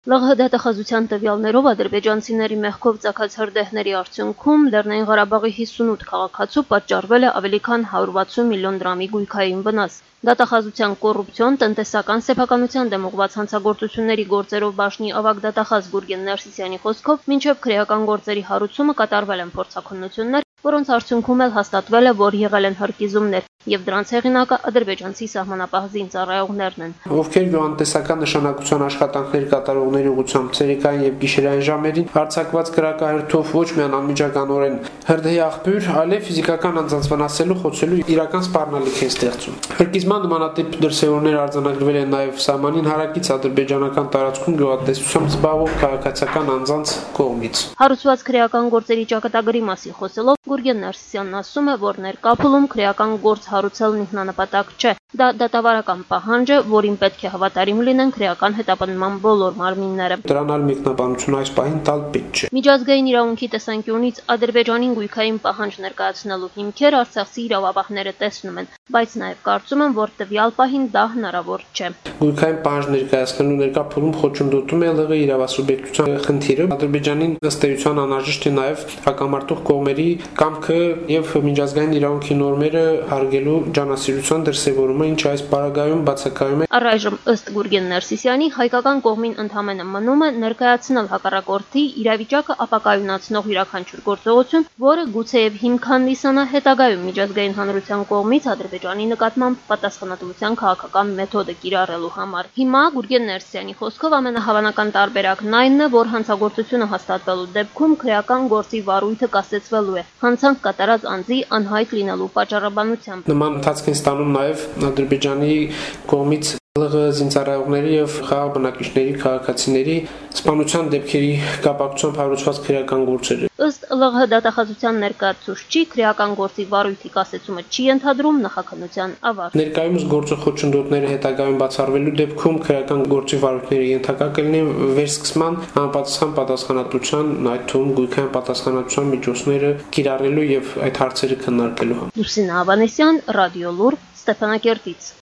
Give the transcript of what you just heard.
ԼՂՀ դատախազության տվյալներով ադրբեջանցիների մեղքով ծագած հրդեհների արդյունքում Լեռնային Ղարաբաղի 58 քաղաքացու պատճառվել է ավելի քան 160 միլիոն դրամի գույքային վնաս։ Դատախազության կոռուպցիոն, տնտեսական սեփականության դեմ ուղղված հանցագործությունների գործերով բաժնի ավագ դատախազ Գուրգեն Ներսիսյանի խոսքով, մինչև քրեական գործերի հարուցումը կատարվել են փորձաքննություններ, որոնց արդյունքում էլ հաստատվել է, որ եղել են հրկիզումներ, եւ դրանց հեղինակը ադրբեջանցի սահմանապահ զինծառայողներն են։ Ովքեր գյուղատնտեսական նշանակության աշխատանքներ կատարողների ուղղությամբ ցերեկային եւ գիշերային ժամերին արձակված կրակահերթով ոչ միայն անմիջականորեն հրդեհի աղբյուր, այլև ֆիզիկական անձանց վնասելու, խոցելու իրական սպառնալիք են ստեղծում։ Հրկիզման նմանատիպ դրսևորներ արձանագրվել են նաեւ սահմանին հարակից ադրբեջանական տարածքում գյուղատնտեսությամբ զբաղվող քաղաքացիական անձանց կողմից։ Հարուցված քրեական գործերի ճակատագրի մասին խոսելով Գուրգեն Ներսիսյանն ասում է, որ ներկա փուլում քրեական գործ հարուցելն ինքնանպատակ չէ։ Դա դատավարական պահանջ է, որին պետք է հավատարիմ լինեն քրեական հետապնդման բոլոր մարմինները։ Դրան այլ մեկնաբանություն այս պահին տալ պետք չէ։ Միջազգային իրավունքի տեսանկյունից Ադրբեջանին գույքային պահանջ ներկայացնելու հիմքեր արցախցի իրավապահները տեսնում են, բայց նաև կարծում են, որ տվյալ պահին դա հնարավոր չէ։ Գույքային պահանջ ներկայացնելու ներկա փուլում խոչընդոտում է ԼՂ իրավասուբյեկտության խնդիրը։ Ադրբեջանին ըստ էության անհրաժեշտ է նաև հակամարտող կողմերի կամքը եւ միջազգային իրավունքի նորմերը հարգելու ջանասիրության դրսևորումը, ինչը այս պարագայում բացակայում է։ Առայժմ ըստ Գուրգեն Ներսիսյանի հայկական կողմին ընդհանրապես մնում է ներկայացնել հակառակորդի իրավիճակը ապակայունացնող յուրաքանչյուր գործողություն, որը գուցեև հիմք հանդիսանա հետագայում միջազգային հանրության կողմից Ադրբեջանի նկատմամբ պատասխանատվության քաղաքական մեթոդը կիրառելու համար։ Հիմա Գուրգեն Ներսիսյանի խոսքով ամենահավանական տարբերակն այն է, որ հանցագործությունը հաստատվելու դեպքում քրեական գործի վարույթը կասեցվելու է հանցանք կատարած անձի անհայտ լինելու պատճառաբանությամբ։ Նման ընթացք են ստանում նաև Ադրբեջանի կողմից ԼՂ զինծառայողների եւ խաղաղ բնակիչների քաղաքացիների սպանության դեպքերի կապակցությամբ հարուցված քրեական գործերը։ Ըստ ԼՂՀ դատախազության ներկայացուցչի քրեական գործի վարույթի կասեցումը չի ենթադրում նախաքննության ավարտ։ Ներկայումս գործող խոչընդոտները հետագայում բացառվելու դեպքում քրեական գործի վարույթները ենթակա կլինեն վերսկսման անպատասխան պատասխանատվության, այդ թվում գույքային պատասխանատվության միջոցները կիրառելու եւ այդ հարցերը քննարկելու համար։ Լուսինե Ավանեսյան, Ռադիո Լուր, Ստեփանակերտից։